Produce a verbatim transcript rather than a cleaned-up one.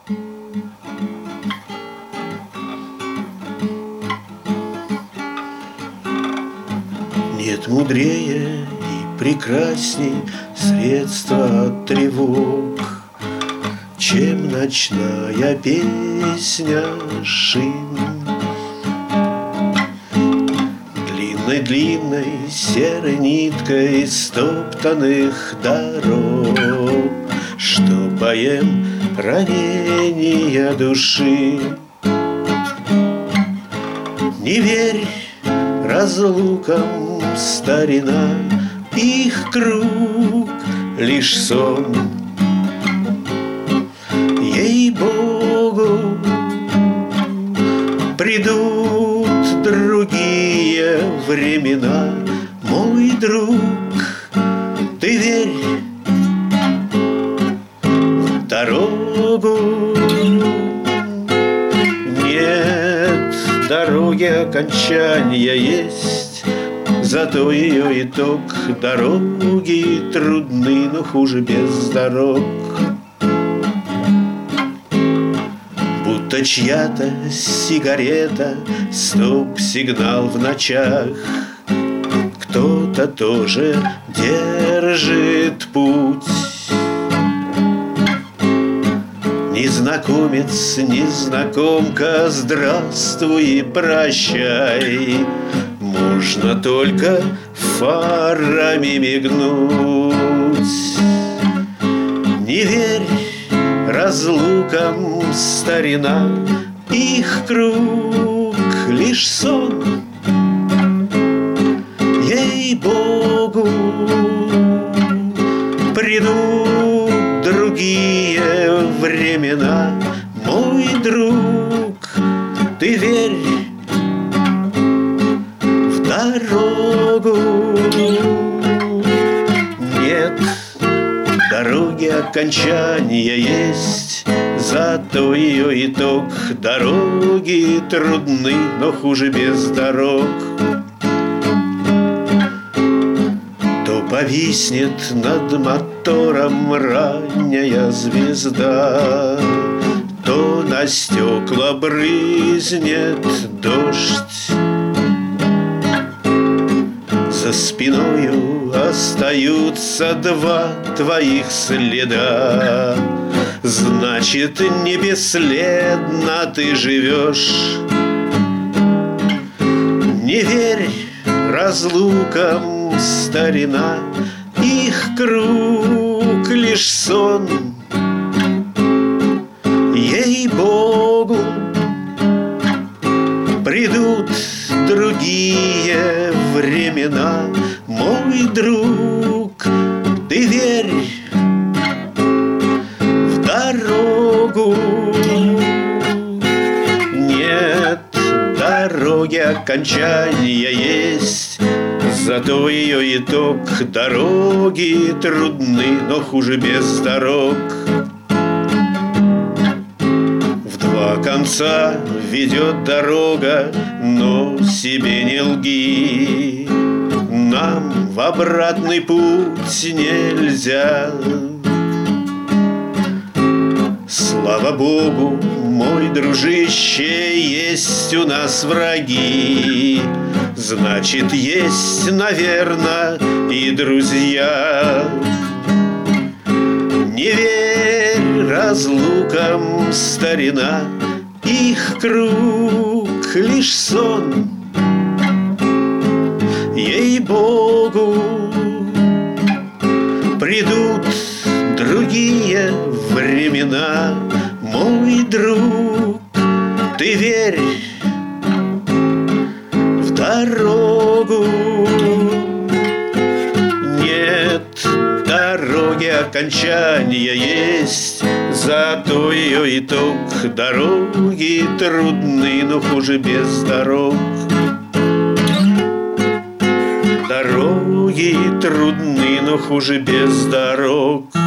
Нет мудрее и прекрасней средства от тревог, чем ночная песня шин. Длинной-длинной серой ниткой стоптанных дорог, что поем ранения души. Не верь разлукам, старина, их круг лишь сон. Ей-богу, придут другие времена, мой друг, ты верь в дорогу. Нет дороги окончания есть, зато ее итог. Дороги трудны, но хуже без дорог. Будто чья-то сигарета, стоп-сигнал в ночах. Кто-то тоже держит путь. Незнакомец, незнакомка, здравствуй и прощай. Можно только фарами мигнуть. Не верь разлукам, старина, их круг лишь сон. Ей-богу, придут другие времена, мой друг, ты верь в дорогу. Нет дороги окончания есть, зато ее итог. Дороги трудны, но хуже без дорог. То повиснет над мотором ранняя звезда, то на стекла брызнет дождь. За спиною остаются два твоих следа. Значит, не бесследно ты живешь. Не верь разлукам, старина, их круг лишь сон. Ей-богу, придут другие времена, мой друг, ты верь в дорогу. Нет дороги окончания есть, зато ее итог. Дороги трудны, но хуже без дорог. В два конца ведет дорога, но себе не лги. Нам в обратный путь нельзя. Слава Богу, мой дружище, есть у нас враги. Значит, есть, наверно, и друзья. Не верь разлукам, старина, их круг лишь сон. Ей-богу, придут другие времена, мой друг, ты верь в дорогу. Нет дороги окончания есть, зато ее итог. Дороги трудны, но хуже без дорог. Дороги трудны, но хуже без дорог.